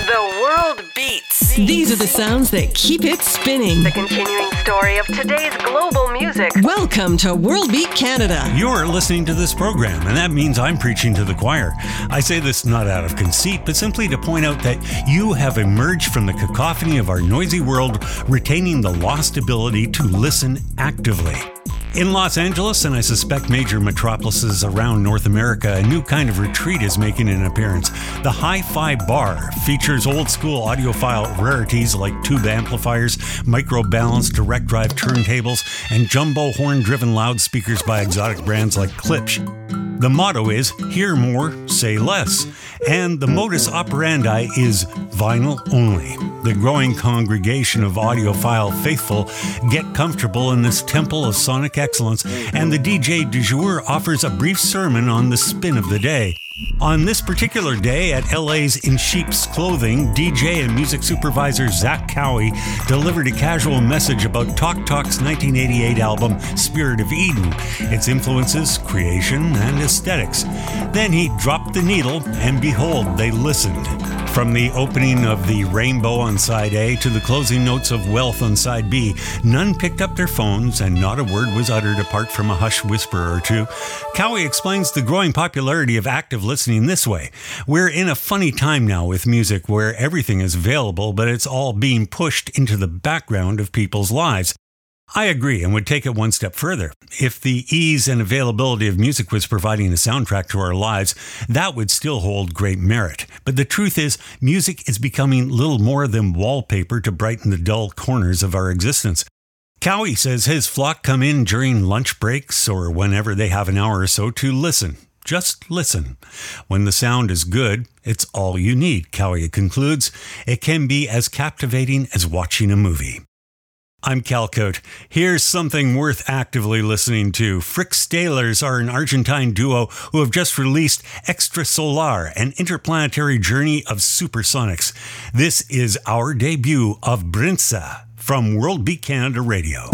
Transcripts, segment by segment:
The world beats. These are the sounds that keep it spinning. The continuing story of today's global music. Welcome to World Beat Canada. You're listening to this program, and that means I'm preaching to the choir. I say this not out of conceit, but simply to point out that you have emerged from the cacophony of our noisy world, retaining the lost ability to listen actively. In Los Angeles, and I suspect major metropolises around North America, a new kind of retreat is making an appearance. The Hi-Fi Bar features old-school audiophile rarities like tube amplifiers, micro-balanced direct drive turntables, and jumbo horn-driven loudspeakers by exotic brands like Klipsch. The motto is, hear more, say less. And the modus operandi is vinyl only. The growing congregation of audiophile faithful get comfortable in this temple of sonic excellence, and the DJ du jour offers a brief sermon on the spin of the day. On this particular day at LA's In Sheep's Clothing, DJ and music supervisor Zach Cowie delivered a casual message about Talk Talk's 1988 album Spirit of Eden, its influences, creation, and aesthetics. Then he dropped the needle, and behold, they listened. From the opening of the Rainbow on side A to the closing notes of Wealth on side B, none picked up their phones and not a word was uttered apart from a hushed whisper or two. Cowie explains the growing popularity of active listening this way. We're in a funny time now with music where everything is available, but it's all being pushed into the background of people's lives. I agree and would take it one step further. If the ease and availability of music was providing a soundtrack to our lives, that would still hold great merit. But the truth is, music is becoming little more than wallpaper to brighten the dull corners of our existence. Cowie says his flock come in during lunch breaks or whenever they have an hour or so to listen. Just listen. When the sound is good, it's all you need, Cowie concludes. It can be as captivating as watching a movie. I'm Cal Cote. Here's something worth actively listening to. Frick Stalers are an Argentine duo who have just released Extrasolar, an interplanetary journey of supersonics. This is our debut of Brinza from World Beat Canada Radio.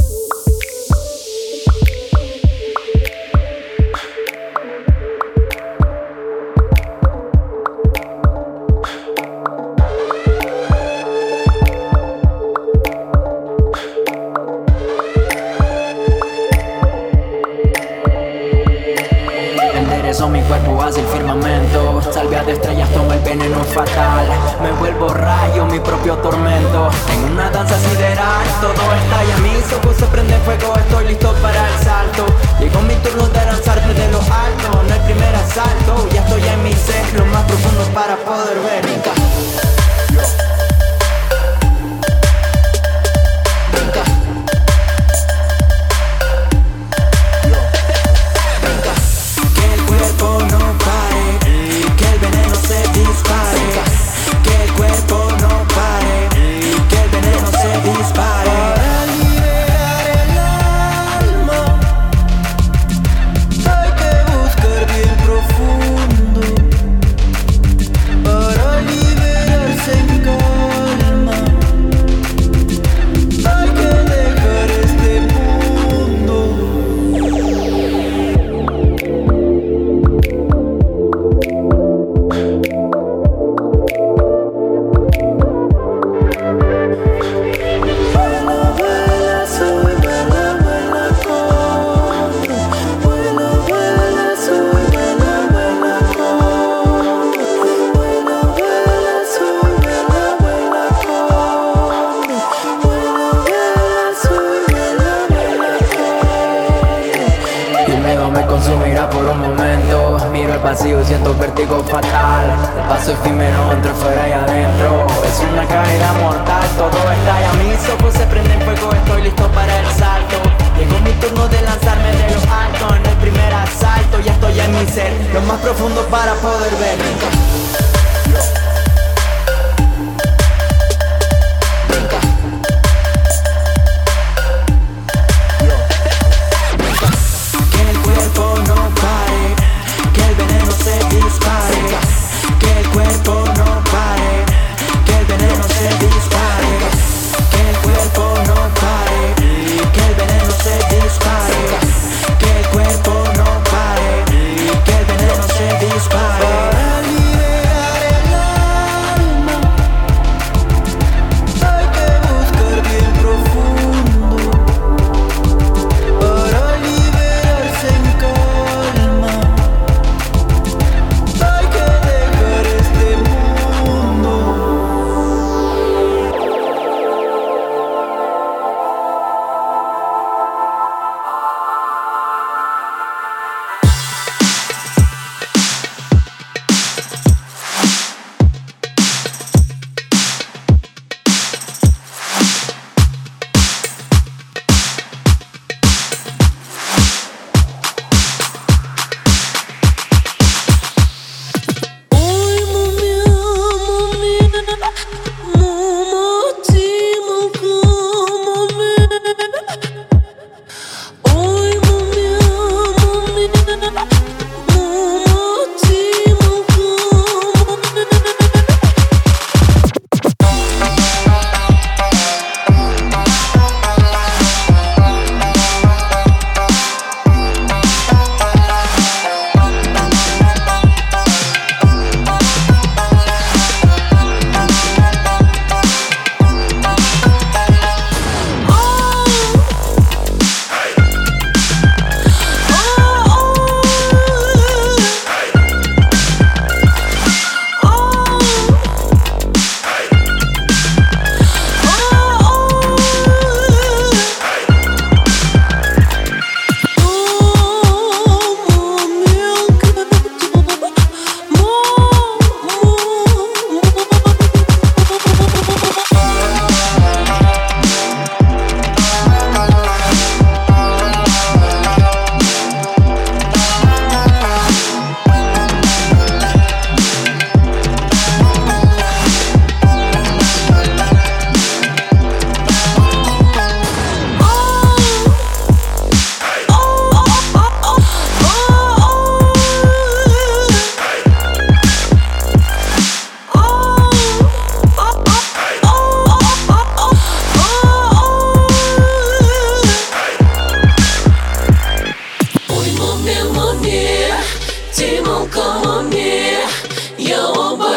Mi cuerpo hace el firmamento, salvia de estrellas, toma el veneno fatal. Me vuelvo rayo, mi propio tormento. En una danza sideral, todo estalla, mis ojos se prenden fuego, estoy listo para el salto. Llegó mi turno de lanzarme de lo alto, no hay primer asalto. Ya estoy en mi ser, lo más profundo para poder ver. Brinca. vacío, siento vértigo fatal. El paso efímero entre fuera y adentro. Es una caída mortal, todo estalla. Mis ojos se prenden fuego, estoy listo para el salto. Llegó mi turno de lanzarme de lo alto. En el primer asalto ya estoy en mi ser, lo más profundo para poder ver.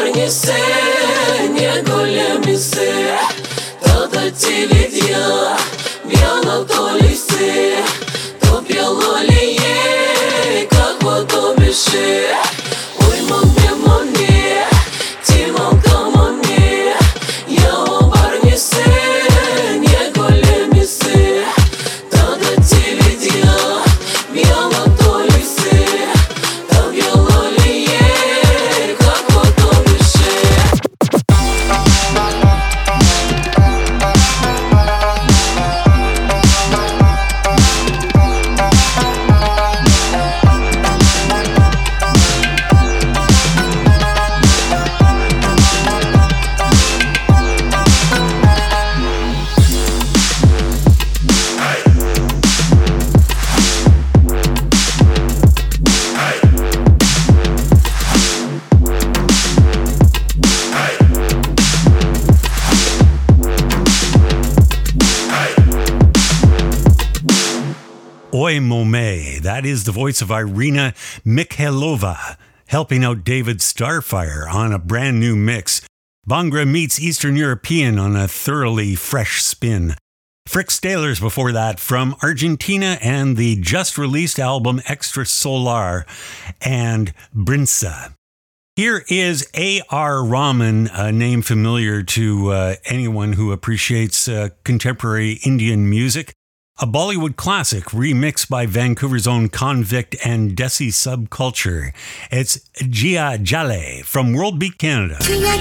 parnie se, nie golemi se. Tada ti vidja, bijala to li se. To bijalo li je, kako to biše. Oj, mone, ti malkamo ne. Ja parnie se, nie golemi se. Tada ti vidja, bijala to li se. To bijalo li je, kako to biše. Oi Mome, that is the voice of Irina Mikhailova, helping out David Starfire on a brand new mix. Bhangra meets Eastern European on a thoroughly fresh spin. Frick Stalers before that from Argentina and the just-released album Extra Solar and Brinsa. Here is A.R. Rahman, a name familiar to anyone who appreciates contemporary Indian music. A Bollywood classic remixed by Vancouver's own Convict and Desi Subculture. It's Jia Jale from World Beat Canada.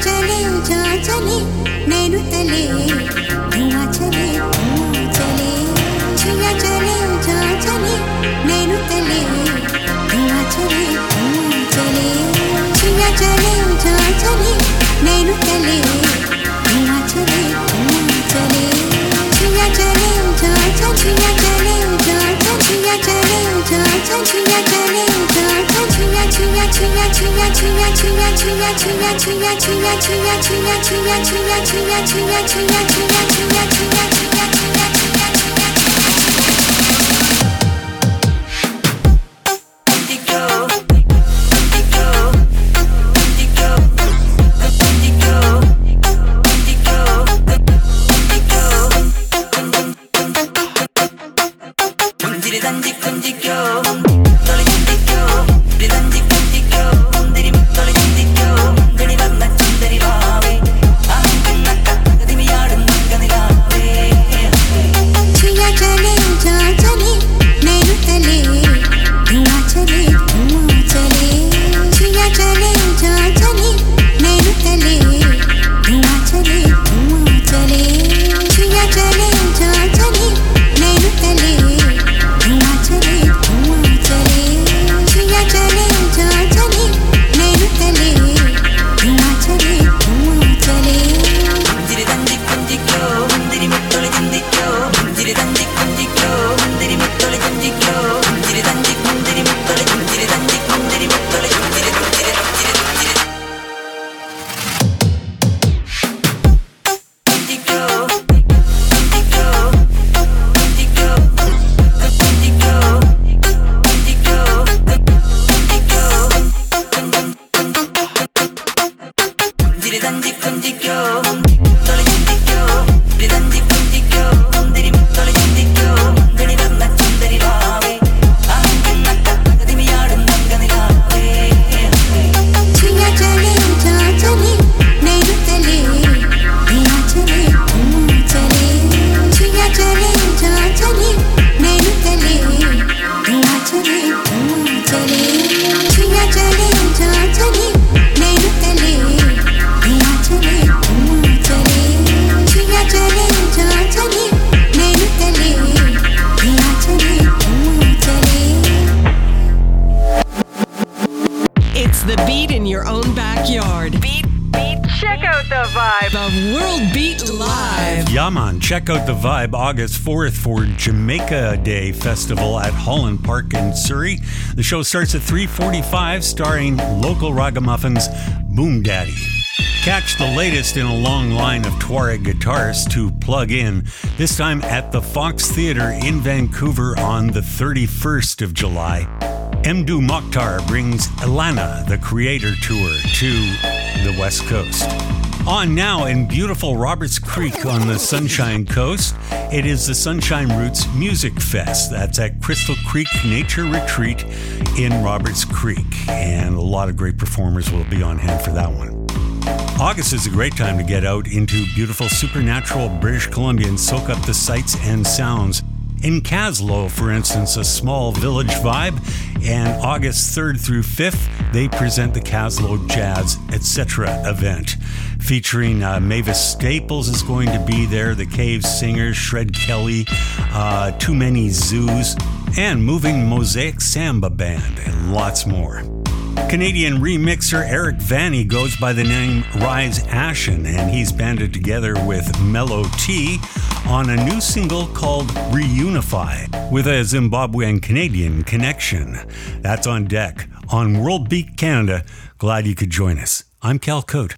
Check out the vibe August 4th for Jamaica Day Festival at Holland Park in Surrey. The show starts at 3:45, starring local ragamuffins Boom Daddy. Catch the latest in a long line of Tuareg guitarists to plug in, this time at the Fox Theatre in Vancouver on the 31st of July. Mdou Moctar brings Elana, the Creator Tour, to the West Coast. On now in beautiful Roberts Creek on the Sunshine Coast, it is the Sunshine Roots Music Fest. That's at Crystal Creek Nature Retreat in Roberts Creek, and a lot of great performers will be on hand for that one. August is a great time to get out into beautiful supernatural British Columbia and soak up the sights and sounds. In Kaslo, for instance, a small village vibe, and August 3rd through 5th, they present the Kaslo Jazz Etc. event. Featuring Mavis Staples is going to be there, the Cave Singers, Shred Kelly, Too Many Zoos, and Moving Mosaic Samba Band, and lots more. Canadian remixer Eric Vanny goes by the name Rise Ashen, and he's banded together with Mellow T on a new single called Reunify, with a Zimbabwean Canadian connection. That's on deck on World Beat Canada. Glad you could join us. I'm Cal Cote.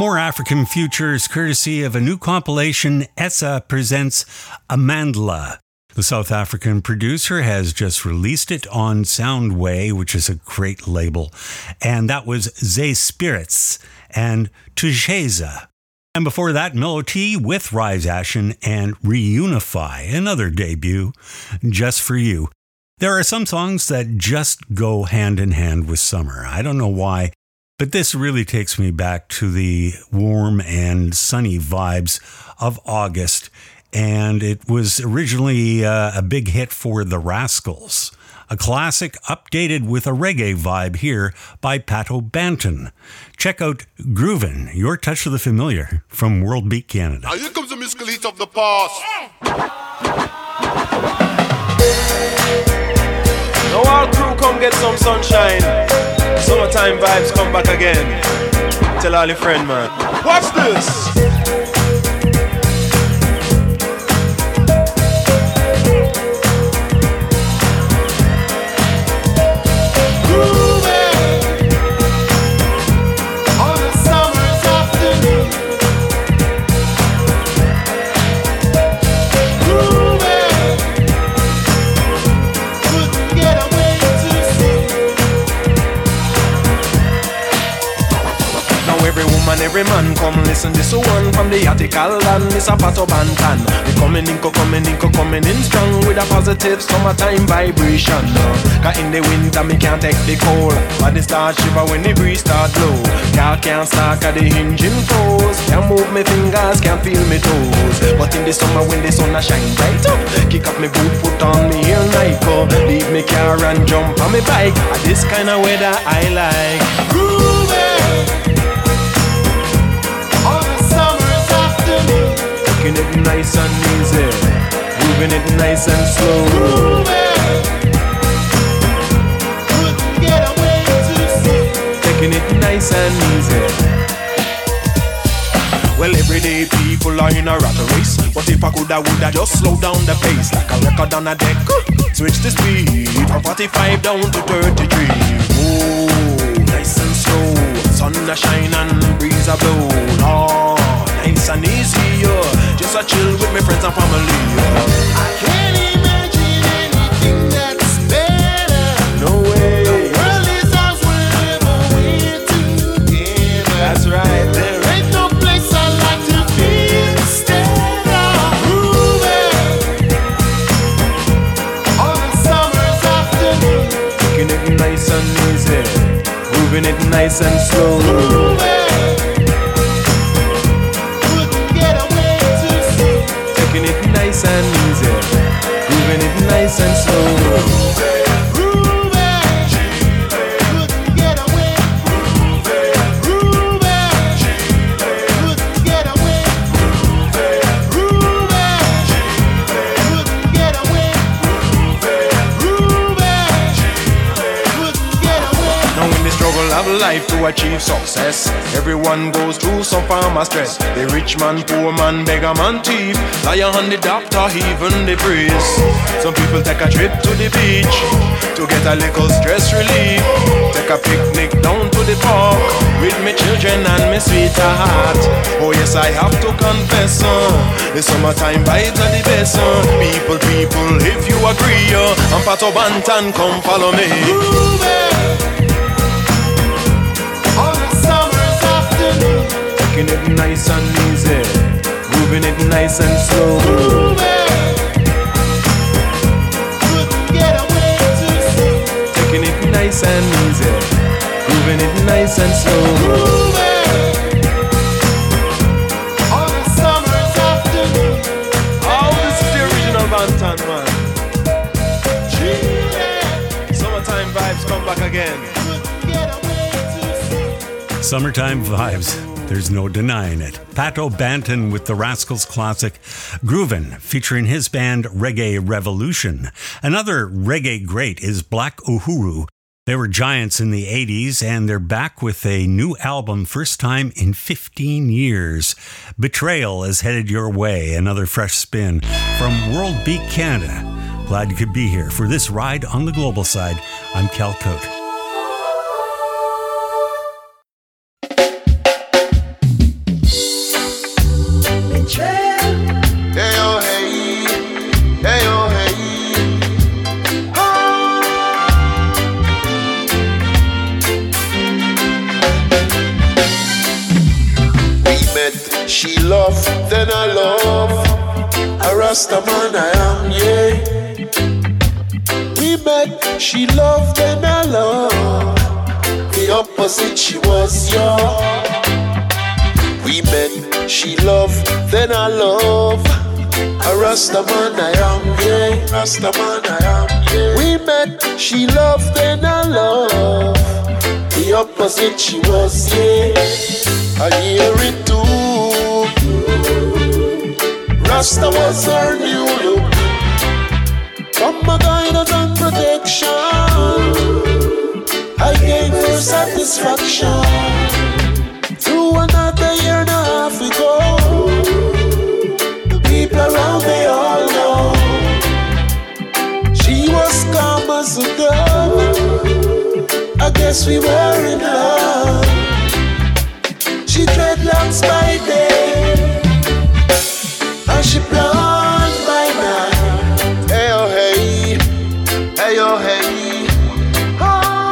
More African futures courtesy of a new compilation. Essa presents Amandla. The South African producer has just released it on Soundway, which is a great label. And that was Zay Spirits and Tujeza. And before that, Melody with Rise Ashen and Reunify, another debut, Just For You. There are some songs that just go hand in hand with summer. I don't know why, but this really takes me back to the warm and sunny vibes of August. And it was originally a big hit for The Rascals. A classic updated with a reggae vibe here by Pato Banton. Check out Groovin', your touch of the familiar from World Beat Canada. Now here comes the musical hit of the past. Now our crew come get some sunshine. Summertime vibes come back again. Tell all your friend, man. Watch this. Every man come listen this one from the article and this a Pato Banton. We coming in strong with a positive summertime vibration. Cause in the winter me can't take the cold, but it start shiver when the breeze start blow. Car can't start cause the engine froze. Can't move my fingers, can't feel my toes. But in the summer when the sun a shine bright up, kick up my boot, put on me heel Nike, leave me car and jump on my bike. This kind of weather I like. Groovy. Taking it nice and easy, moving it nice and slow. Couldn't get away too soon. Taking it nice and easy. Well, everyday people are in a rat race, but if I coulda, woulda just slow down the pace like a record on a deck. Switch the speed from 45 down to 33. Whoa, nice and slow. Sun a shine and breeze a blow. Oh, nice and easy, just a chill with my friends and family. I can't imagine anything that's better. No way. The world is ours wherever we're together. That's right. There ain't no place I like to be instead of grooving on a summer's afternoon. Taking it nice and easy, moving it nice and slow. Grooving. Nice and easy, moving it nice and slow. Of life to achieve success, everyone goes through some form of stress. The rich man, poor man, beggar man, thief, lion and the doctor, even the priest. Some people take a trip to the beach to get a little stress relief. Take a picnic down to the park with me children and me sweetheart. Oh yes, I have to confess, the summertime vibes are the best. People, if you agree, I'm Pato Banton, come follow me. Taking it nice and easy, moving it nice and slow. Couldn't get away too soon. Taking it nice and easy, moving it nice and slow. On a summer's afternoon. Oh, this is the original Banton, man. Chile. Summertime vibes come back again. Summertime vibes. There's no denying it. Pato Banton with the Rascals classic Groovin', featuring his band Reggae Revolution. Another reggae great is Black Uhuru. They were giants in the 80s, and they're back with a new album, first time in 15 years. Betrayal is headed your way, another fresh spin from World Beat Canada. Glad you could be here for this ride on the global side. I'm Cal Cote. she love, then I love. A Rasta man I am, yeah. We met, she loved, then I love. The opposite, she was, yeah. We met, she loved, then I love. A Rasta man I am, yeah. Rasta man I am, yeah. We met, she loved, then I love. The opposite, she was, yeah. I hear it too. Rasta was her new look. From my guidance and protection, I gained her satisfaction. Through another year and a half ago, the people around me all know she was calm as a dove. I guess we were in love. She dreadlocks by day, and she blonde by night. Hey oh hey, hey oh hey. Oh.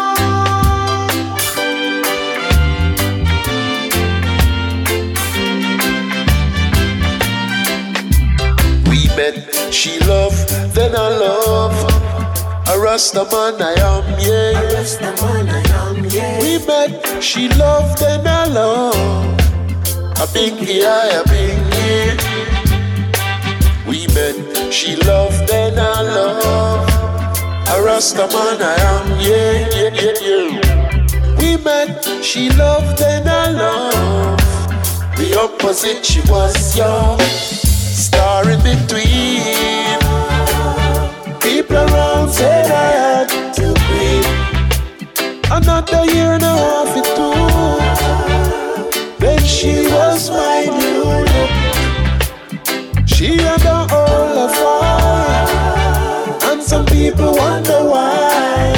We met, she loved, then I love. A Rasta man I am, yeah. A Rasta man I am, yeah. We met, she loved, then I love. A bingy, a bingy. We met, she loved, then I love. A Rasta man I am, yeah, yeah, yeah, yeah. We met, she loved, then I love. The opposite, she was, yeah. Star in between. People around said I had to be. Another year and a half it took. Then she was my new look. She had a whole affair, and some people wonder why.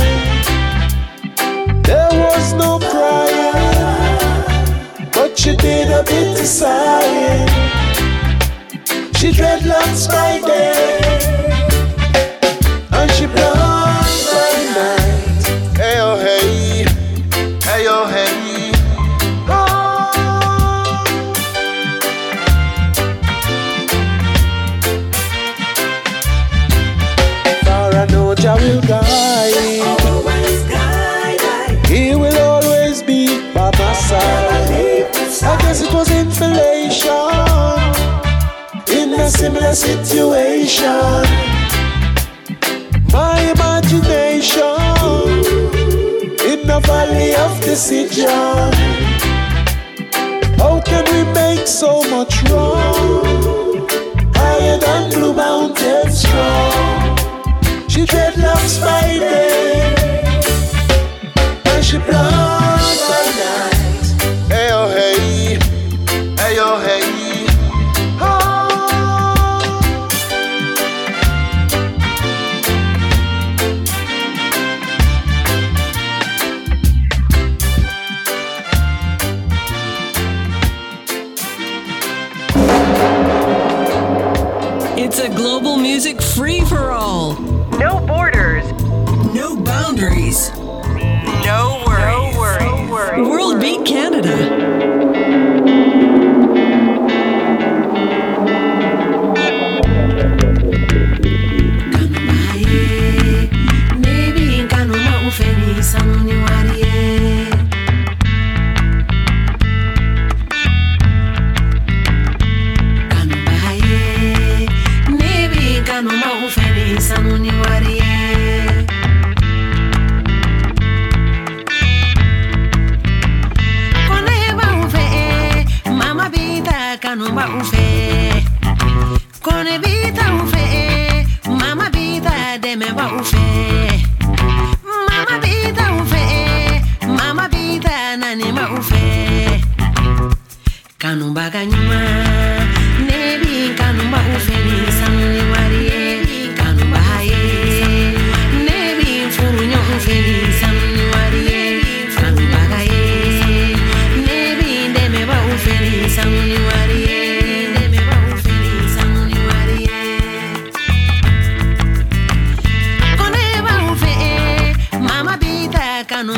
There was no crying, but she did a bit of sighing. She dreadlocks by day, and she blonde by night. Hey oh hey, hey oh hey. Oh. For I know Jah will guide. He will always be by my side. I guess it was inflation in a similar situation. My imagination in the valley of decision. How can we make so much wrong? Higher than Blue Mountain strong. She dreadlocks by day, and she blonde by night. Hey oh hey, hey oh hey. It's a global music free-for-all. No borders. No boundaries. No worries. No worries. World Beat Canada.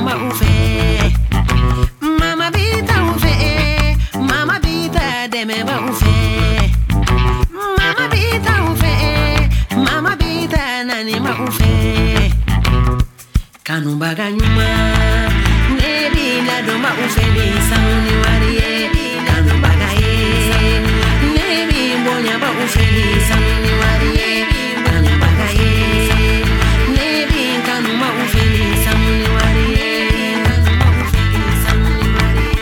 Me Kanumbaga nyuma Nebi na doma ufeli Samuni warie Kanumbaga ye Nebi mbonya ba ufeli Samuni warie Kanumbaga ye Nebi kanuma ufeli Samuni warie Kanuma ufeli Samuni warie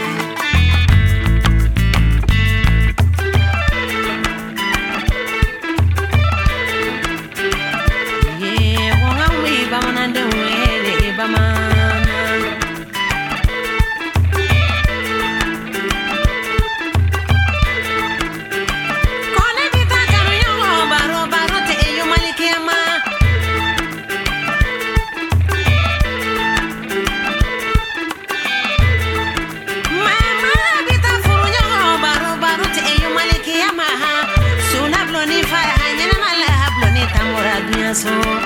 Yeah, wonga wi bamana de wele bamana So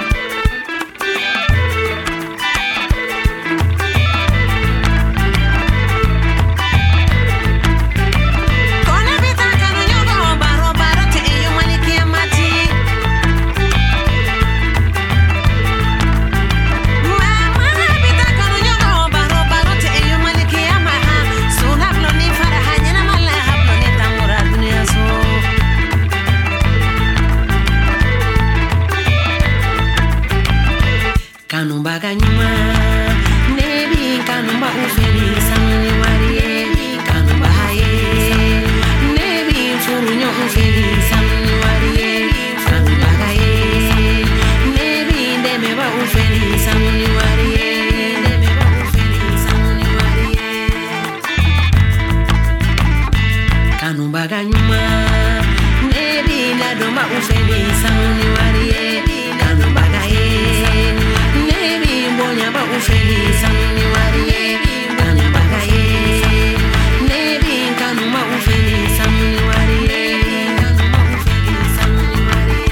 Kanumbaga nyuma Nebi kanumba ufeli Samuni warie Kanumba haye Nebi furunyo ufeli Samuni warie Kanumbaga ye Nebi ndemeba ufeli Samuni warie Ndemeba ufeli Samuni warie Kanumbaga nyuma Nebi nadoma ufeli Samuni warie Kanumbaga ye Mbonya ba ufeli Samuni warie Kanumbaga ye Nebi kanuma ufeli Samuni warie Kanuma ufeli Samuni warie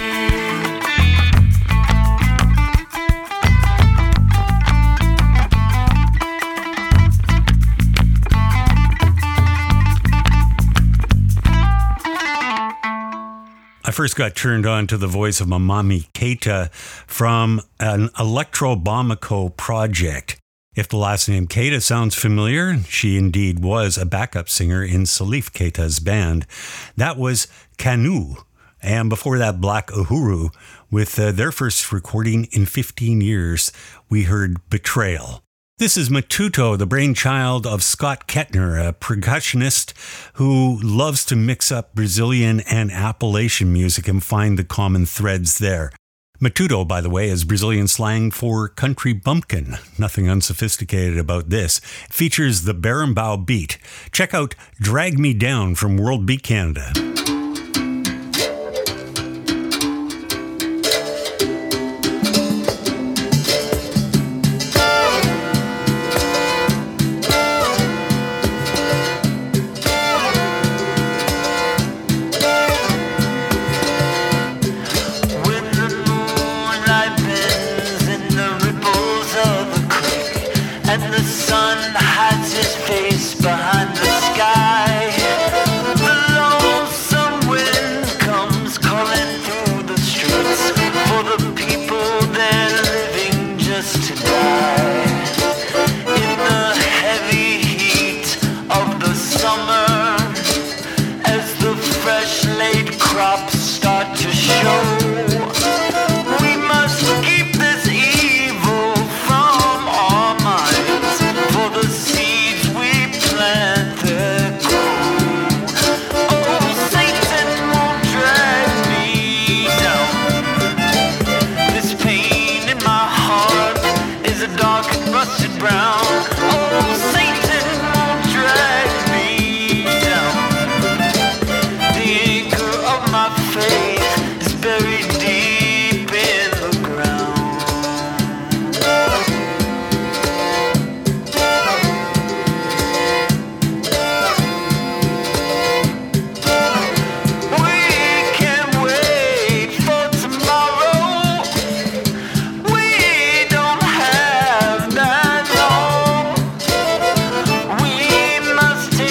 I first got turned on to the voice of Mamami Keita from an Electro Bamako project. If the last name Keita sounds familiar, she indeed was a backup singer in Salif Keita's band. That was Kanu, and before that Black Uhuru. With their first recording in 15 years, we heard Betrayal. This is Matuto, the brainchild of Scott Kettner, a percussionist who loves to mix up Brazilian and Appalachian music and find the common threads there. Matuto, by the way, is Brazilian slang for country bumpkin. Nothing unsophisticated about this. It features the Berimbau beat. Check out Drag Me Down from World Beat Canada. Behind the sky, the lonesome wind comes calling through the streets for the people they're living just to die. In the heavy heat of the summer, as the fresh laid crops start to show, we must keep this evil from our minds, for the seeds we plant that grow. Oh, Satan won't drag me down. This pain in my heart is a dark and rusted brown. Oh, Satan won't drag me down. The anchor of my faith is buried deep in the ground. We can't wait for tomorrow. We don't have that long. We must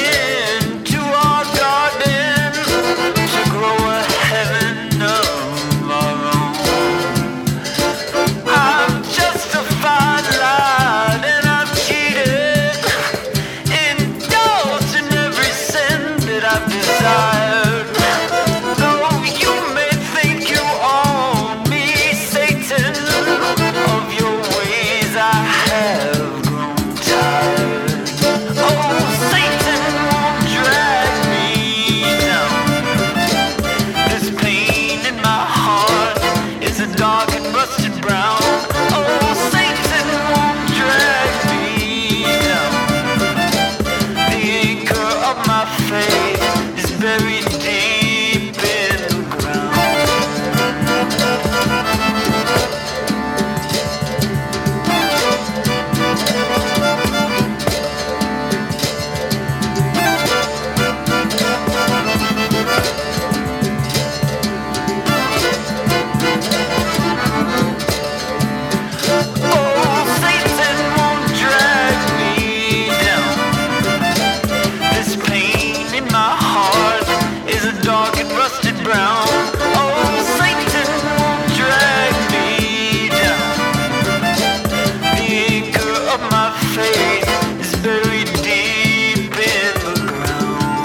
of my faith is buried deep in the ground.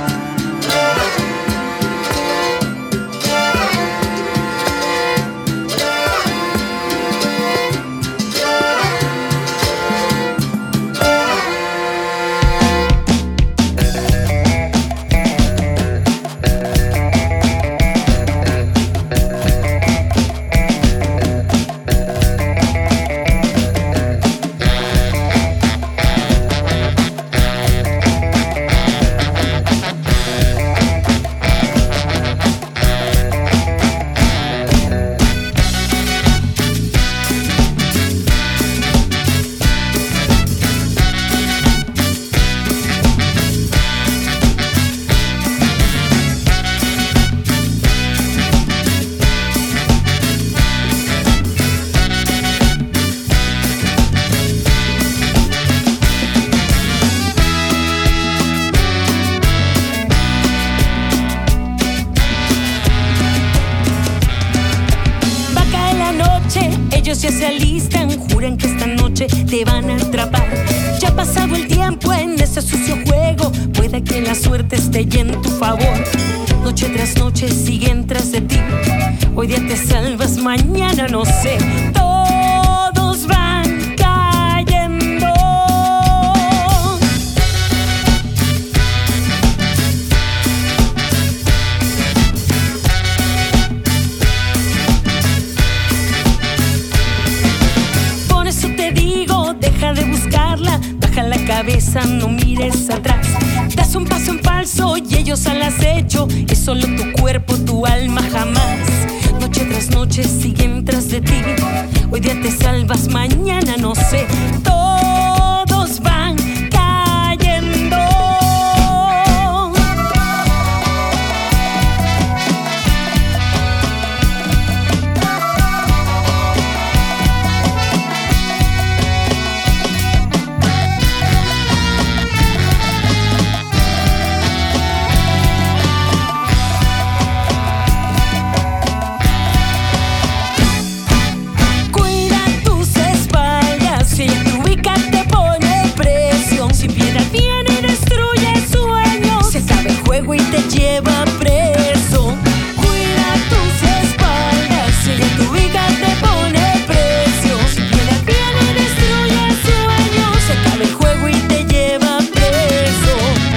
Ellos ya se alistan, juran que esta noche te van a atrapar. Ya ha pasado el tiempo en ese sucio juego, puede que la suerte esté en tu favor. Noche tras noche siguen tras de ti. Hoy día te salvas, mañana no sé. Todos van cayendo. Deja de buscarla, baja la cabeza, no mires atrás. Das un paso en falso y ellos al acecho. Es solo tu cuerpo, tu alma jamás. Noche tras noche siguen tras de ti. Hoy día te salvas, mañana no sé. Todos van cayendo. Y te lleva preso. Cuida tus espaldas, si ella te ubica te pone precio. Si piedad viene y destruye sueños, se acaba el juego y te lleva preso.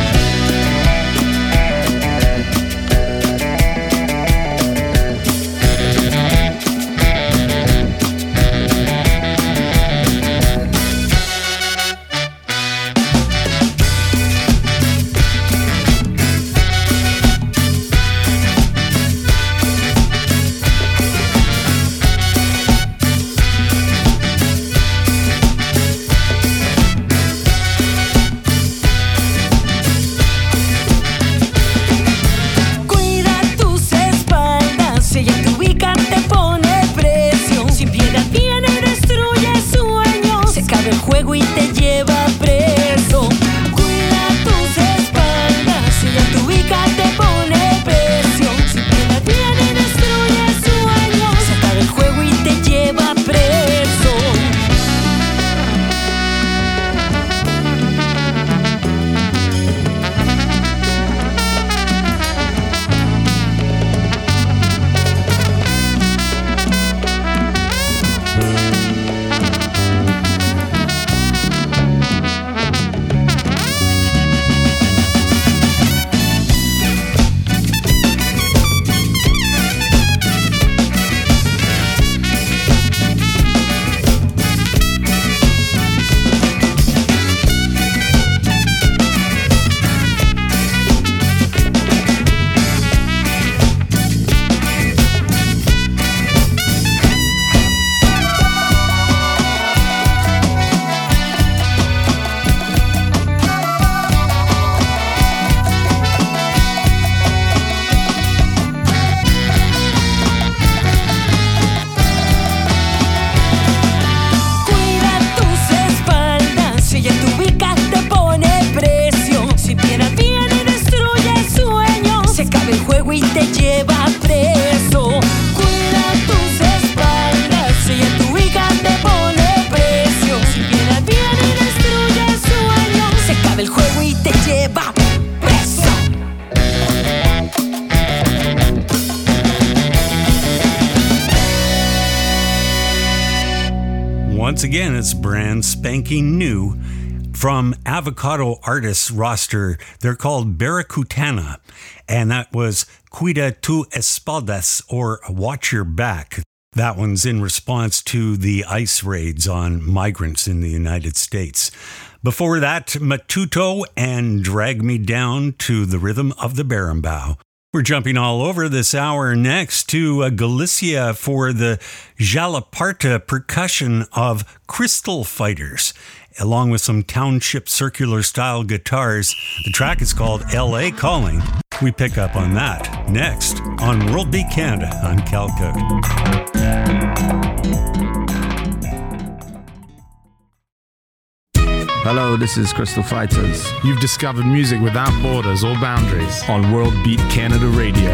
Y te lleva preso. Cuida tus espaldas, si ella te ubica te pone presión. Si piedad viene y destruye sueños, se acaba el juego y te lleva preso. again, it's brand spanking new from Avocado Artists roster. They're called Barracutana, and that was Cuida tu espaldas, or Watch Your Back. That one's in response to the ICE raids on migrants in the United States. Before that, Matuto and Drag Me Down to the Rhythm of the Berimbau. We're jumping all over this hour next to Galicia for the Jalaparta percussion of Crystal Fighters, along with some township circular style guitars. The track is called LA Calling. We pick up on that next on World Beat Canada on Calcutta. Hello, this is Crystal Fighters. You've discovered music without borders or boundaries on World Beat Canada Radio.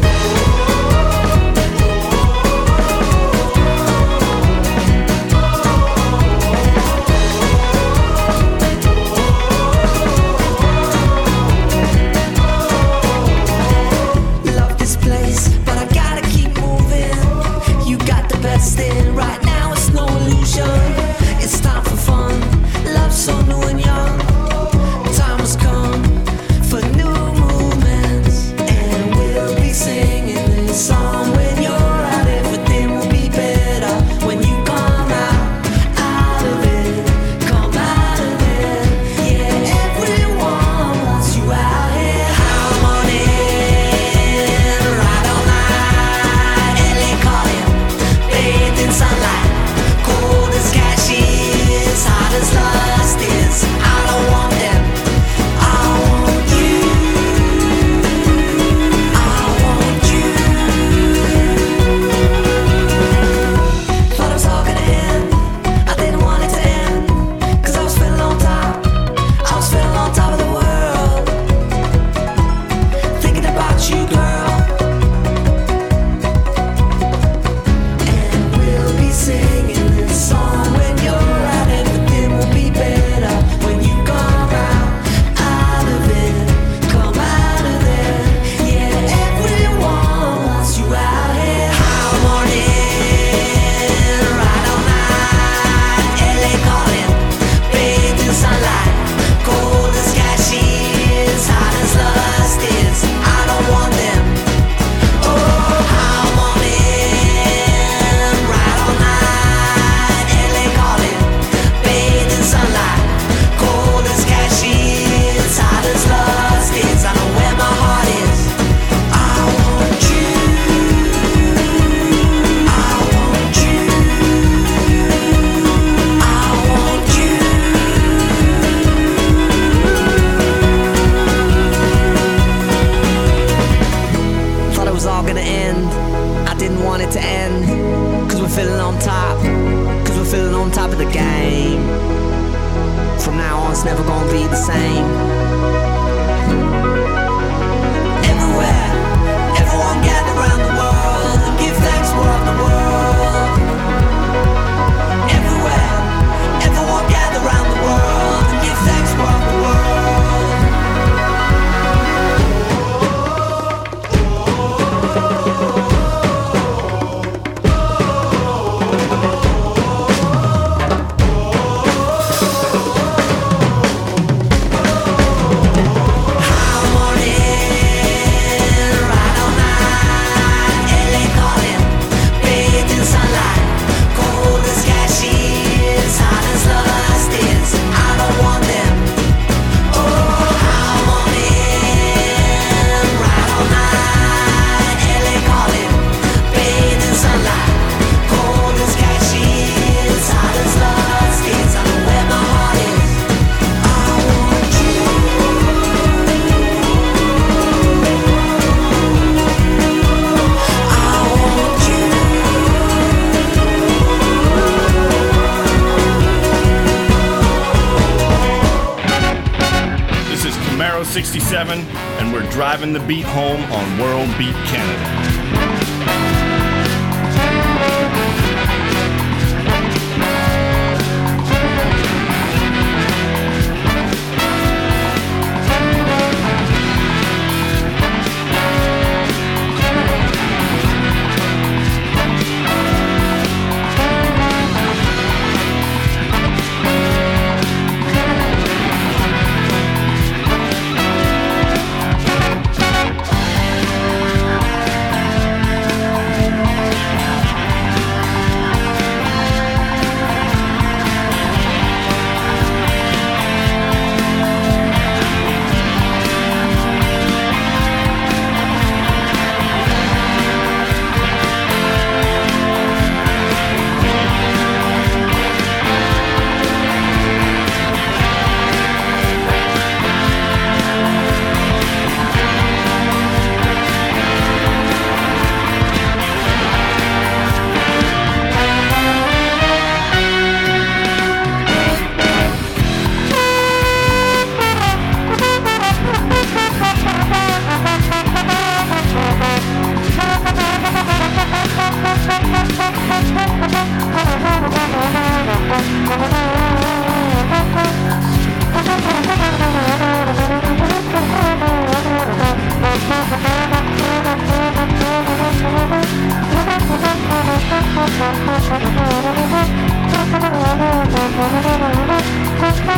Love this place, but I gotta keep moving. You got the best in right now, it's no illusion. It's time for fun. Love so new and young. Time has come for new movements, and we'll be singing this song when you're out. Everything will be better when you come out of it. Come out of it. Yeah, everyone wants you out here. Harmony, right all night. LA calling, bathed in sunlight, cold as cashews, hot as lust is. I don't want them, I want you. I want you. Thought it was all gonna end, I didn't want it to end, 'cause I was feeling on top, I was feeling on top of the world, thinking about you, girl. And we'll be singing this song when you're out. Everything will be better when you come out of it. Come out of there. Yeah, everyone wants you out here. Harmony, right all night. LA calling, bathed in sunlight, cold as cashews, hot as lust is. I don't want them. Oh, harmony, right all night. LA calling, bathed in sunlight, cold as cashews, hot as lust is. I know where my heart is. I want you. I want you. I want you. Thought it was all gonna end, I didn't want it to end, 'cause we're feeling on top, 'cause we're feeling on top of the game. From now on it's never gonna be the same. Everywhere, everyone gather around the world and give thanks for all the world. Everywhere, everyone gather around the world and give thanks for all the world. This is Camaro 67, and we're driving the beat home on World Beat Canada.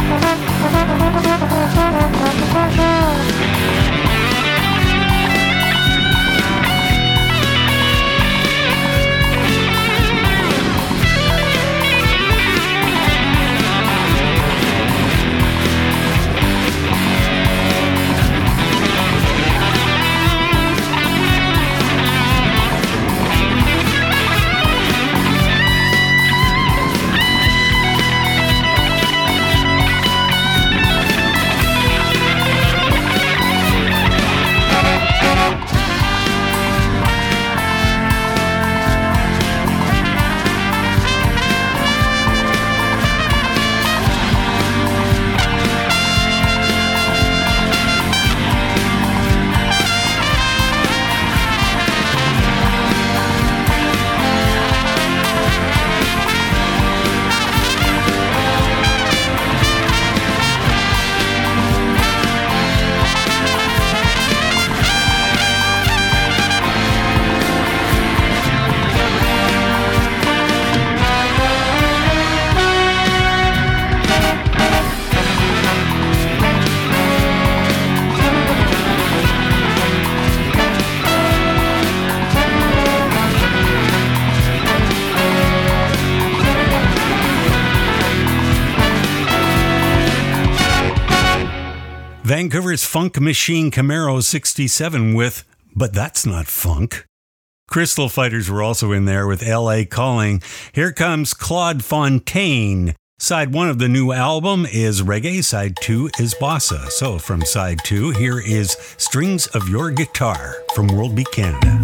Vancouver's Funk Machine Camaro 67 with But That's Not Funk. Crystal Fighters were also in there with LA Calling. Here comes Claude Fontaine. Side 1 of the new album is reggae, side 2 is bossa. So from side 2, here is Strings of Your Guitar from World Beat Canada.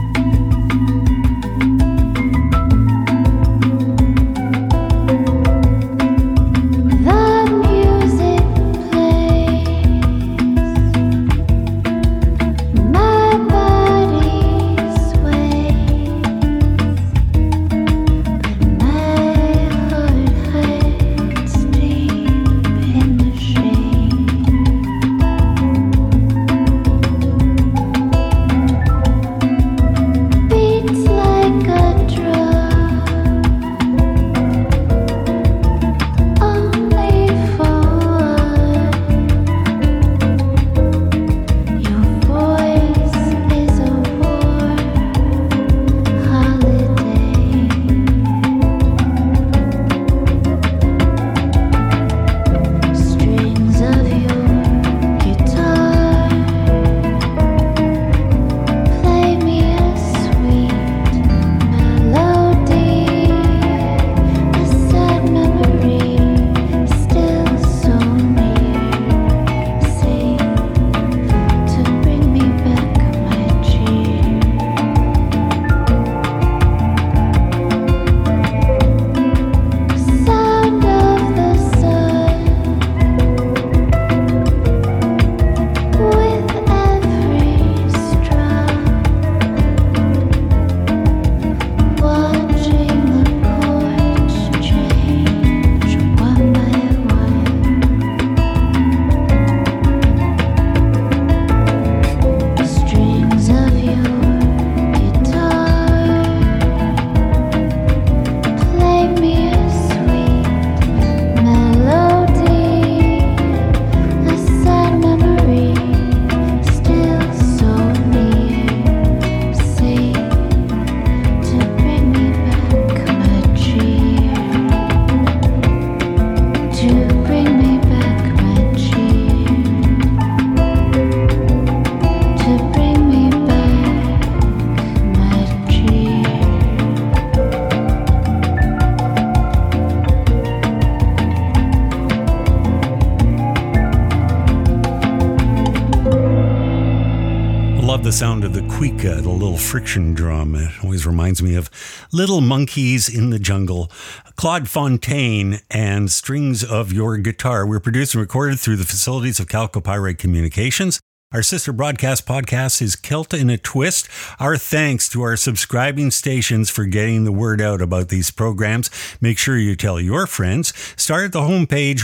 The sound of the cuica, the little friction drum. It always reminds me of Little Monkeys in the Jungle. Claude Fontaine and Strings of Your Guitar. We're produced and recorded through the facilities of Calcopyrite Communications. Our sister broadcast podcast is Kelta in a Twist. Our thanks to our subscribing stations for getting the word out about these programs. Make sure you tell your friends. Start at the homepage,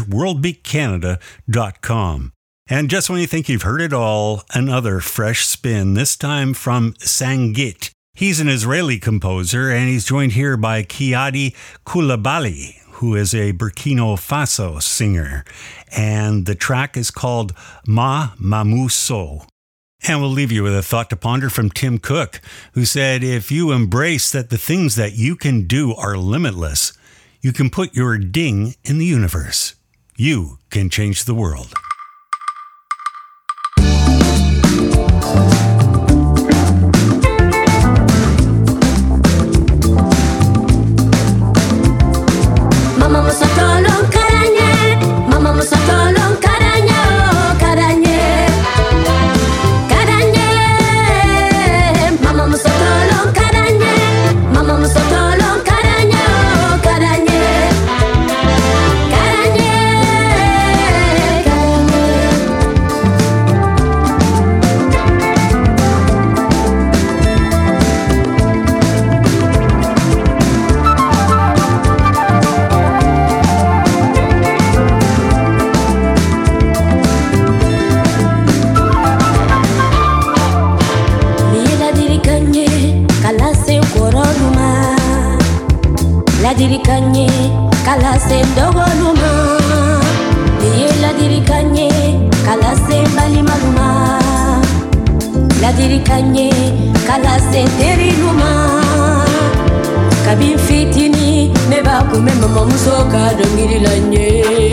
worldbeatcanada.com. And just when you think you've heard it all, another fresh spin, this time from Sangit. He's an Israeli composer, and he's joined here by Kiadi Kulabali, who is a Burkina Faso singer. And the track is called Ma Mamuso. And we'll leave you with a thought to ponder from Tim Cook, who said, if you embrace that the things that you can do are limitless, you can put your ding in the universe. You can change the world. Mama musa tolong karanye, mama musa tolong karanye, oh karanye, karanye. Mama musa tolong karanye, mama musa tolong karanye, oh karanye, karanye, la dirikanye kala se ndogoluma ye la dirikanye kala se mbali maluma la dirikanye kala se teriluma kabin fitini me ba kume mama musoka dongiri lanye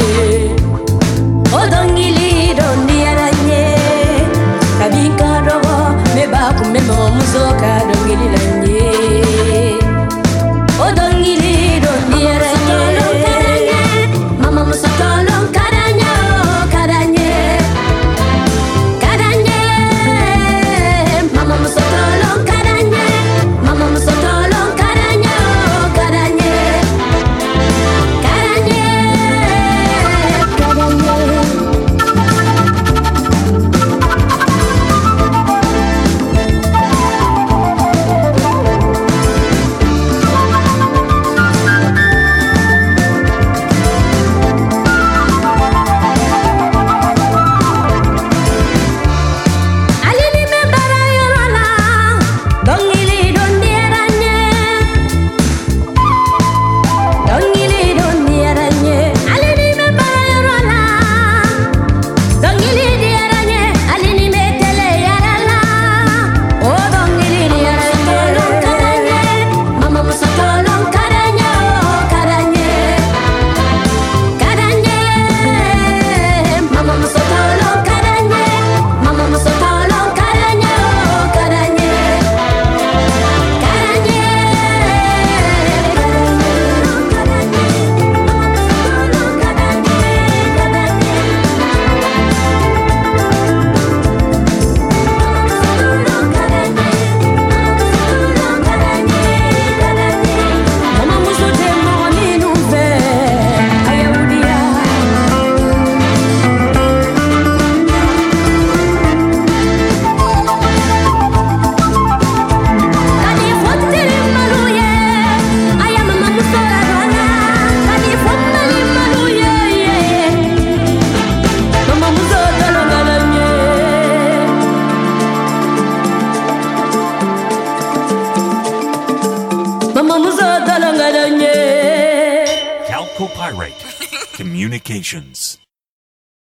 o dongili dondi aranye kabin kadogo me ba kume mama musoka dongiri lanye o dongili dondi aranye mama musa tolong karanye oh karanye karanye mama musa tolong karanye mama musa tolong karanye oh karanye karanye Calco Pyrite Communications.